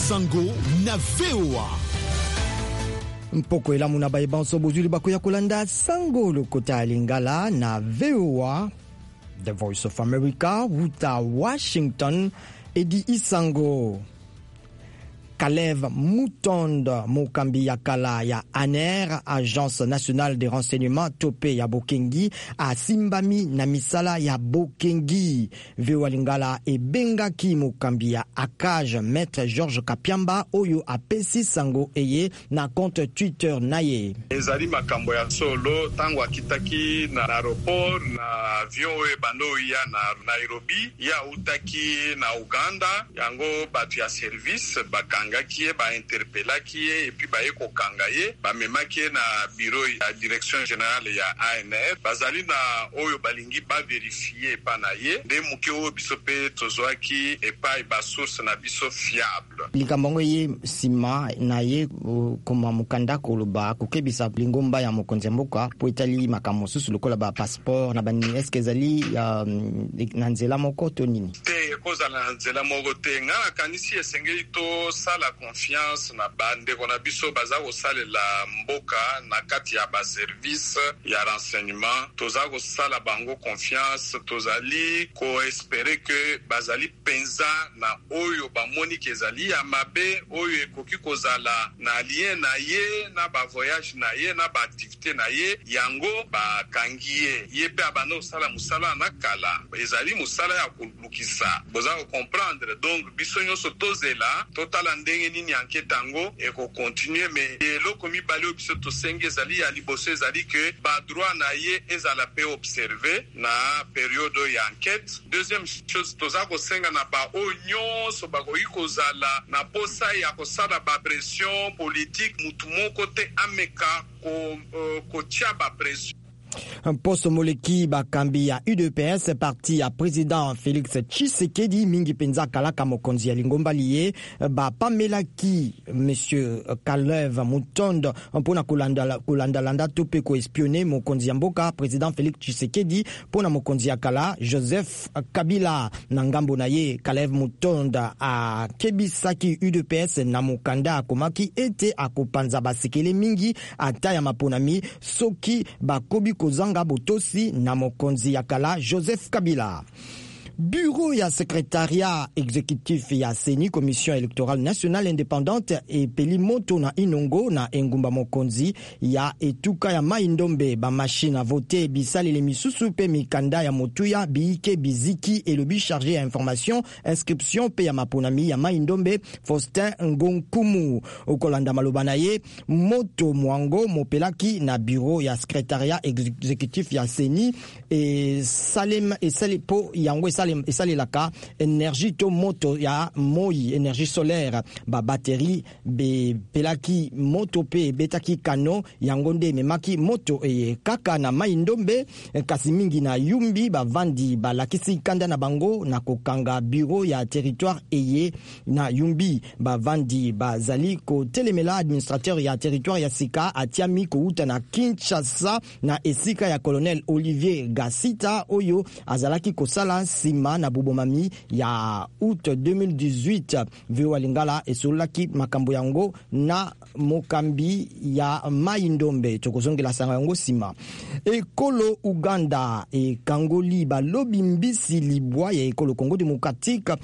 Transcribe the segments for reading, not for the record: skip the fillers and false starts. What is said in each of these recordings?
Sango na VOA. Mpoko elamu na bayebanso bozuli bakoya kolanda Sango lokota lingala na VOA, The Voice of America, wuta Washington, edi Isango. Caleb Moutonda Mokambi ya kala ya ANER, Agence Nationale de Renseignement tope ya Bokengi, a Simbami na misala ya Bokengi. VOA lingala e bengaki Mokambi ya Akaj Maître Georges Kapiamba oyo apesi Sango eye na compte Twitter naye. Ezali makambo ya solo tango akitaki na aéroport na avion oyo bando ya na Nairobi ya utaki na Uganda yango batu ya service bakanga kie ba interpella kie et puis ba eko kanga ye ba memaki na bureau ya direction générale ya ANR bazali na oyo balingi ba vérifier pa na ye de muke o biso pe tozwaki et pa ba source na biso fiable likambango ye sima na ye koma mukanda koloba kokebisa lingomba ya mokonzi mboka po etali makambo susu lokola ba passeport na bani eske ezali na nzela moko to nini te kozala na nzela moko te nga kanisi esengeli to sala confiance na bande kona biso baza kosalela mboka na kati ya ba service ya renseignement toza kosala bango confiance tozali ko espérer que bazali penza na oyo bamoni kezali ya mabe oyo ekoki kozala na lien na ye na ba voyage na ye na ba activité na ye yango bakangi ye pe abana osala musala na kala ezali musala ya kulukisa boza ko comprendre donc biso nyonso tozela totala ndenge nini enquête yango eko continuer mais eloko mibale oyo biso tosenge ezali ya liboso ezali que ba droit na ye ezala pe observer na période ya enquête. Deuxième chose toza kosenga na ba oyo nyonso bakoki kozala na posa ya kosala ba pression politique mutu moko te ameka kotia ba pression. Posto moleki bakambi ya UDPS parti ya président Félix Tshisekedi mingi penza kalaka mokonzi ya lingomba liye ba pamelaki monsieur Caleb Moutonda mpona kolanda tope ko espionner mokonzi ya mboka président Félix Tshisekedi pona mokonzi ya kala Joseph Kabila na ngambo na ye. Caleb Moutonda a kebisaki UDPS na mokanda akomaki ete akopanza basekele mingi ata ya maponami soki bakobi kozanga botosi na mokonzi ya kala Joseph Kabila. Bureau ya secrétariat exécutif ya CENI, Commission électorale nationale indépendante et pelimoto na inongo na engumba mokonzi ya etuka ya Mai-Ndombe ba machine à voter bisali le misusu pe mikanda ya motuya biike biziki elobi chargé ya information inscription pe ya maponami ya Mai-Ndombe Faustin Ngonkumu okolanda maloba na ye moto mwango mopelaki na bureau ya secrétariat exécutif ya CENI et Salem et Salipo yango esalelaka énergie to moto ya moi énergie solaire ba batterie be pelaki moto pe betaki kano yango nde memaki moto e kaka na Mai-Ndombe kasi mingi na yumbi bavandi balakisi kanda na bango na kokanga bureau ya territoire eye na yumbi bavandi bazali ko telemela administrateur ya territoire ya sika atiami ko uta na Kinshasa na esika ya colonel Olivier Gasita oyo azalaki kosala sima na bubomami ya août 2018. VOA lingala esolaki makambo yango na mokambi ya Mai-Ndombe tokozongela sanga yango sima. Ekolo Uganda e Kangoli ba lobi mbisi libwa ya ekolo Congo démocratique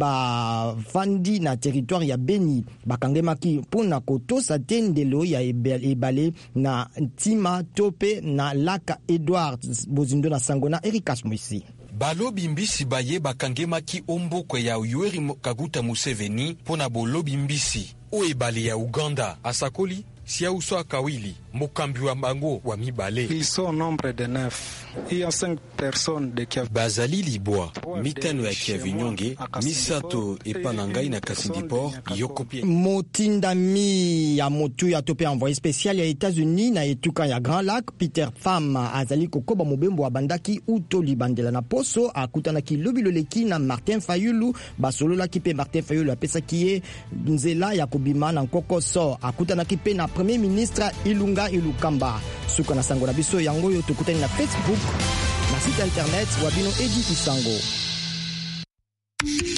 ba fandi na territoire ya Beni bakangemaki pona kotosa tendelo ya ebale na Ntima tope na Laka Edward Bozindo na Sangona Erikas Moisi. Balobi mbisi baye bakangemaki ombokwe ya Yoweri Kaguta Museveni pona bolobi mbisi o ebale ya Uganda asakoli Sia uso akawili mokambi wa bango wa mibale. Ils sont au nombre de 9. Il y a 5 personnes de Kiev. Bazali Libwa, mitano ya Kievinyonge, misato epanangai na Kasindipor, yokopi. Motindami ya motu ya tope envoyé spécial ya États-Unis na etuka ya Grand Lac, Peter Pham azali kokoba mobembo wa bandaki uto libandela na poso akutanaki lobiloleki na Martin Fayulu basolola kipe Martin Fayulu apesa kiye nzela ya kobima na nkokoso akutanaki pe na Premier ministre Ilunga Ilukamba. Suka na sango na biso yango yo tokutani na Facebook na site internet wabino Edi Isango.